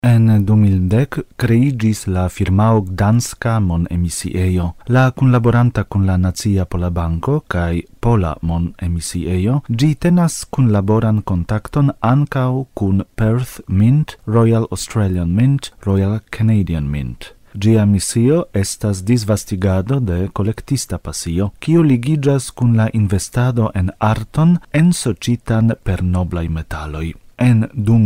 En 2010 creigis la firmao Gdanska Mon Emisiejo. La kunlaboranta kun la Nacia Pola Banko kaj Pola Mon Emisiejo, gi tenas kunlaboran kontakton ankaŭ kun Perth Mint, Royal Australian Mint, Royal Canadian Mint. Gia missio estas disvastigado de kolektista pasio, kiu ligiĝas kun la investado en arton ensocitan per noblaj metaloj. En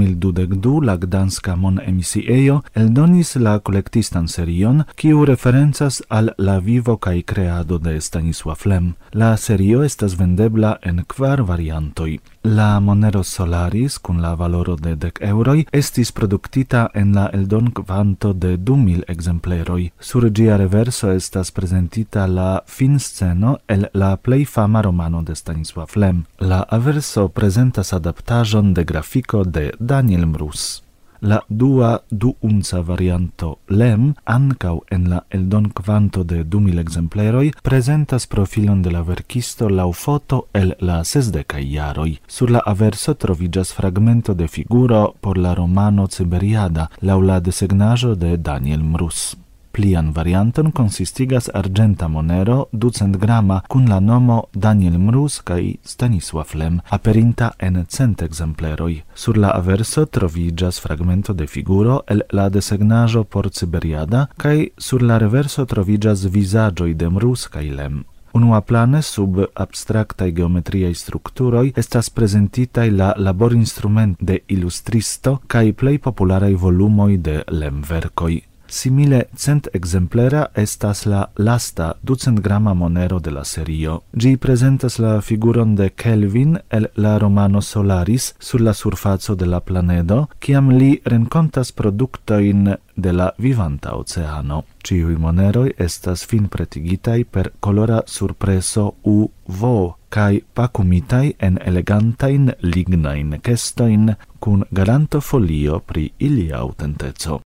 2022 la Gdanska Mon Emisiejo eldonis la kolektistan serion, kiu referencas al la vivo kaj kreado de Stanisław Lem. La serio estas vendebla en 4 variantoj. La Monero Solaris, kun la valoro de 10 euroj, estis produktita en la eldon-kvanto de 2000 ekzempleroj. Sur ĝia reverso estas prezentita la finsceno el la plej fama romano de Stanisław Lem. La averso prezentas adaptaĵon de grafiko de Daniel Mruz. La dua duunca varianto Lem, ankaŭ en la eldon-kvanto de 2000 ekzempleroj, prezentas profilon de la verkisto laŭ foto el la 60-kaj jaroj. Sur la averso troviĝas fragmento de figuro por la romano Ciberiada laŭ la desegnaĵo de Daniel Mruz. Plian varianton konsistigas arĝenta monero 200 grama kun la nomo Daniel Mruz kaj Stanisław Lem, aperinta en 100 ekzempleroj. Sur la averso troviĝas fragmento de figuro el la desegnaĵo por Ciberiada kaj sur la reverso troviĝas vizaĝoj de Mruz kaj Lem. Unuaplane sub abstraktaj geometriaj strukturoj estas prezentitaj la laborinstrument de ilustristo kaj plej popularaj volumoj de Lem-verkoj. Simile 100 ekzemplera estas la lasta 200 grama monero de la serio. Gi prezentas la figuron de Kelvin el la romano Solaris sur la surfaco de la planedo, kiam li renkontas produktojn de la vivanta oceano. Ĉiuj moneroj estas finpretigitaj per kolora surpreso UV kaj pakumitaj en elegantajn lignajn kestojn kun garantofolio pri ilia aŭtenteco.